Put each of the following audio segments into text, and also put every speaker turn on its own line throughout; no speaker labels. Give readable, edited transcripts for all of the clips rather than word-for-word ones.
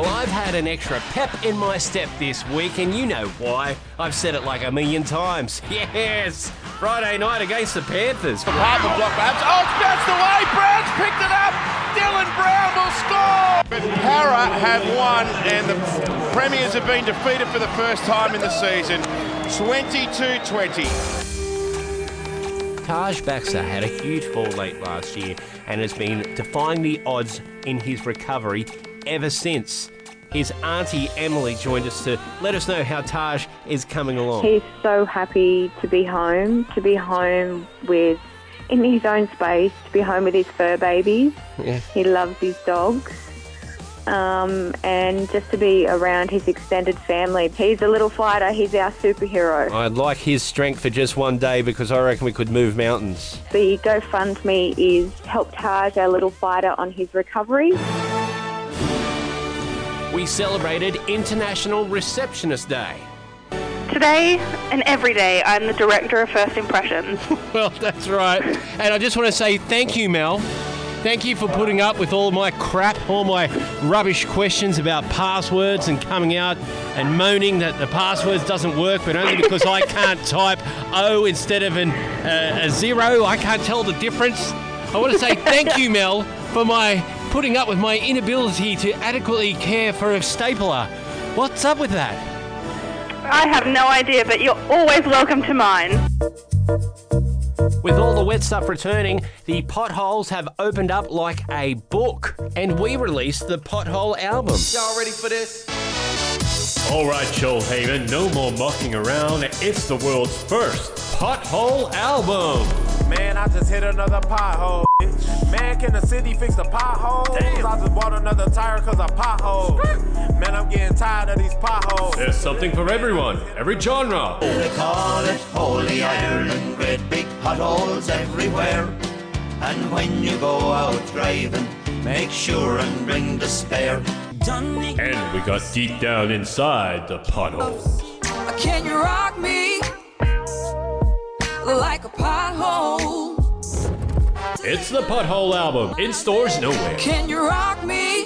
Well, I've had an extra pep in my step this week, and you know why. I've said it like 1,000,000 times. Yes! Friday night against the Panthers.
Hartman block perhaps. Oh, it's bounced away. Brown's picked it up. Dylan Brown will score. But Para have won, and the Premiers have been defeated for the first time in the season. 22-20.
Taj Baxter had a huge fall late last year and has been defying the odds in his recovery ever since. His auntie Emily joined us to let us know how Taj is coming along.
He's so happy to be home with, in his own space, to be home with his fur babies.
Yeah.
He loves his dogs. And just to be around his extended family. He's a little fighter. He's our superhero.
I'd like his strength for just one day because I reckon we could move mountains.
The GoFundMe is Help Taj, our little fighter, on his recovery.
We celebrated International Receptionist Day.
Today and every day, I'm the director of First Impressions.
Well, that's right. And I just want to say thank you, Mel. Thank you for putting up with all my crap, all my rubbish questions about passwords and coming out and moaning that the passwords doesn't work, but only because I can't type O instead of a zero. I can't tell the difference. I want to say thank you, Mel, for putting up with my inability to adequately care for a stapler. What's up with that?
I have no idea, but you're always welcome to mine.
With all the wet stuff returning, the potholes have opened up like a book, and we released the Pothole album.
Y'all ready for this?
All right, Shoalhaven, no more mucking around. It's the world's first Pothole album.
Man, I just hit another pothole. Man, can the city fix the potholes? Damn. I just bought another tire cause of potholes. Man, I'm getting tired of these potholes.
There's something for everyone, every genre.
They call it Holy Ireland, great big potholes everywhere. And when you go out driving, make sure and bring the spare.
And we got deep down inside the pothole.
Can you rock me like a pothole?
It's the Pothole album, in stores nowhere.
Can you rock me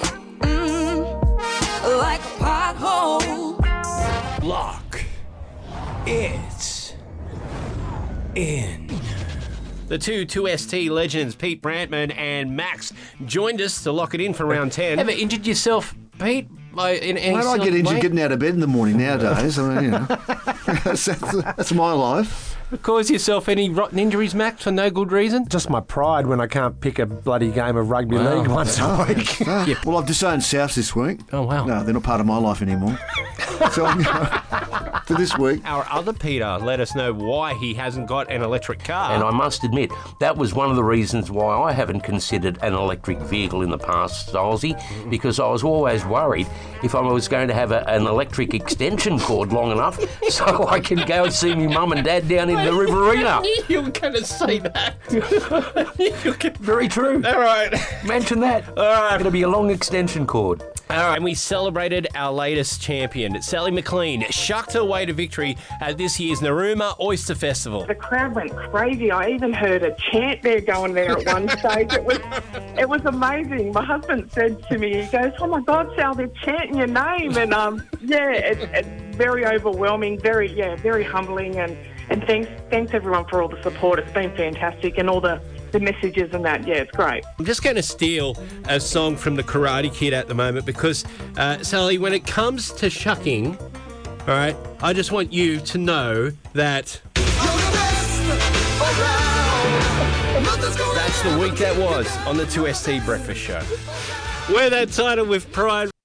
like a pothole?
Lock it in. The two 2ST legends, Pete Brantman and Max, joined us to lock it in for round 10. Ever injured yourself, Pete?
Why do I get injured getting out of bed in the morning nowadays? I mean, you know, that's my life.
Cause yourself any rotten injuries, Max, for no good reason?
Just my pride when I can't pick a bloody game of rugby league once a week.
Yeah. Well, I've disowned Souths this week.
Oh, wow.
No, they're not part of my life anymore. So for this week.
Our other Peter let us know why he hasn't got an electric car.
And I must admit, that was one of the reasons why I haven't considered an electric vehicle in the past, Stolesy, because I was always worried if I was going to have an electric extension cord long enough so I can go and see my mum and dad down in the Riverina.
You were going to say that.
Very true.
All right.
Mention that.
All right.
It'll be a long extension cord.
All right. And we celebrated our latest champion, Sally McLean, shucked her way to victory at this year's Narooma Oyster Festival.
The crowd went crazy. I even heard a chant there going there at one stage. It was amazing. My husband said to me, he goes, "Oh my God, Sal, they're chanting your name." And it's very overwhelming, very humbling, and thanks everyone for all the support. It's been fantastic, and all the messages and that. Yeah, it's great.
I'm just going to steal a song from the Karate Kid at the moment because, Sally, when it comes to shucking, all right, I just want you to know that that's the week that was on the 2ST Breakfast Show. Wear that title with pride.